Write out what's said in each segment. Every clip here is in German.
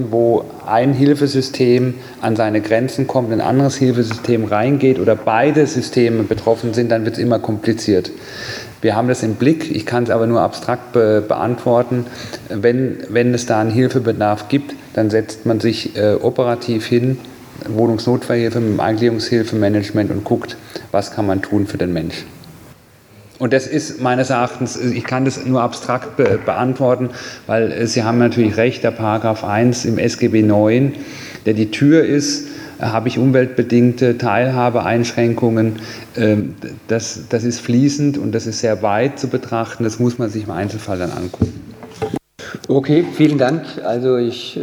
wo ein Hilfesystem an seine Grenzen kommt, ein anderes Hilfesystem reingeht oder beide Systeme betroffen sind, dann wird es immer kompliziert. Wir haben das im Blick, ich kann es aber nur abstrakt beantworten. Wenn es da einen Hilfebedarf gibt, dann setzt man sich operativ hin, Wohnungsnotfallhilfe mit dem Eingliederungshilfemanagement und guckt, was kann man tun für den Mensch. Und das ist meines Erachtens, ich kann das nur abstrakt beantworten, weil Sie haben natürlich recht, der Paragraph 1 im SGB IX, der die Tür ist, habe ich umweltbedingte Teilhabeeinschränkungen, das ist fließend und das ist sehr weit zu betrachten, das muss man sich im Einzelfall dann angucken. Okay, vielen Dank. Also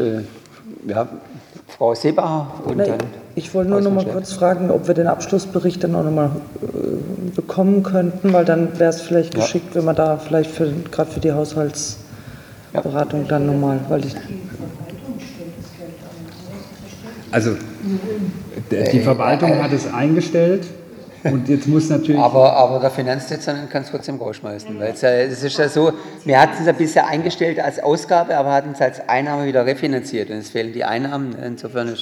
Frau Seebacher und dann... Ich wollte nur noch mal kurz fragen, ob wir den Abschlussbericht dann auch noch mal bekommen könnten, weil dann wäre es vielleicht geschickt, wenn man da vielleicht gerade für die Haushaltsberatung dann nochmal, weil ich... Also die Verwaltung hat es eingestellt und jetzt muss natürlich... Aber der Finanzdezernent kann es trotzdem rausschmeißen, weil es ist ja so, wir hatten es ja bisher eingestellt als Ausgabe, aber hatten es als Einnahme wieder refinanziert und es fehlen die Einnahmen, insofern ist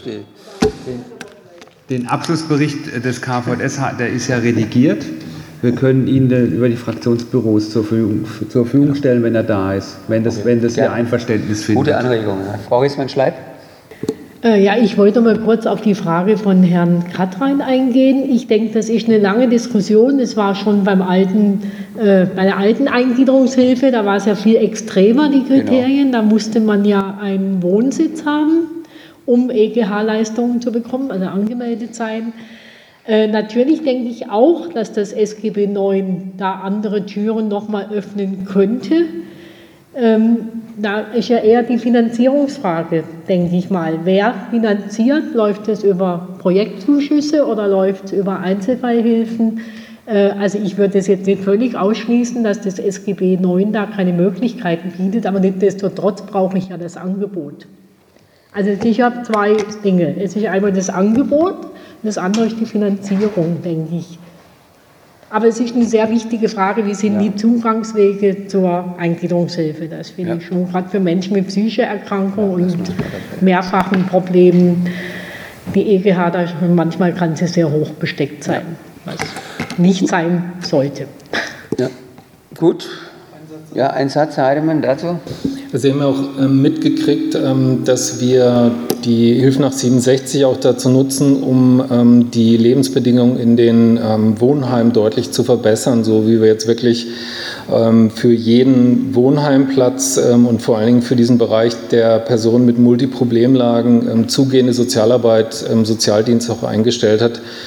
Den Abschlussbericht des KVS, der ist ja redigiert. Wir können ihn über die Fraktionsbüros zur Verfügung stellen, wenn er da ist, wenn das Ihr Einverständnis findet. Gute Anregung. Frau Riesmann-Schleib? Ja, ich wollte mal kurz auf die Frage von Herrn Katrein eingehen. Ich denke, das ist eine lange Diskussion. Es war schon bei der alten Eingliederungshilfe, da war es ja viel extremer, die Kriterien. Genau. Da musste man ja einen Wohnsitz haben, um EGH-Leistungen zu bekommen, also angemeldet sein. Natürlich denke ich auch, dass das SGB IX da andere Türen nochmal öffnen könnte. Da ist ja eher die Finanzierungsfrage, denke ich mal. Wer finanziert? Läuft es über Projektzuschüsse oder läuft es über Einzelfallhilfen? Also ich würde es jetzt nicht völlig ausschließen, dass das SGB IX da keine Möglichkeiten bietet, aber nichtsdestotrotz brauche ich ja das Angebot. Also ich habe zwei Dinge. Es ist einmal das Angebot und das andere ist die Finanzierung, denke ich. Aber es ist eine sehr wichtige Frage, wie sind die Zugangswege zur Eingliederungshilfe. Das finde ich schon, gerade für Menschen mit psychischen Erkrankungen und mehrfachen Problemen. Die EGH, da manchmal kann sie sehr hoch besteckt sein, was nicht sein sollte. Ja, gut. Ja, ein Satz, Herr Heidemann, dazu. Sie haben auch mitgekriegt, dass wir die Hilfe nach 67 auch dazu nutzen, um die Lebensbedingungen in den Wohnheimen deutlich zu verbessern, so wie wir jetzt wirklich für jeden Wohnheimplatz und vor allen Dingen für diesen Bereich der Personen mit Multiproblemlagen zugehende Sozialarbeit, Sozialdienst auch eingestellt hat.